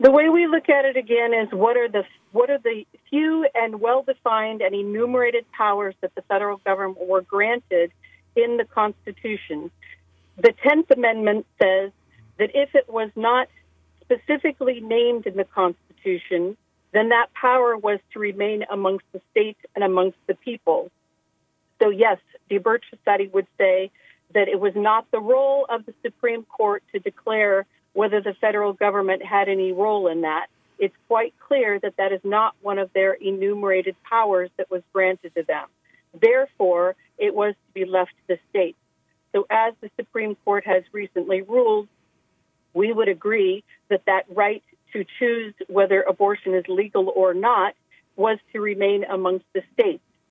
The way we look at it again is what are the few and well-defined and enumerated powers that the federal government were granted in the Constitution. The 10th Amendment says that if it was not specifically named in the Constitution, then that power was to remain amongst the states and amongst the people. So yes, DiBertolini would say that it was not the role of the Supreme Court to declare whether the federal government had any role in that. It's quite clear that that is not one of their enumerated powers that was granted to them. Therefore, it was to be left to the states. So as the Supreme Court has recently ruled, we would agree that that right to choose whether abortion is legal or not was to remain amongst the states.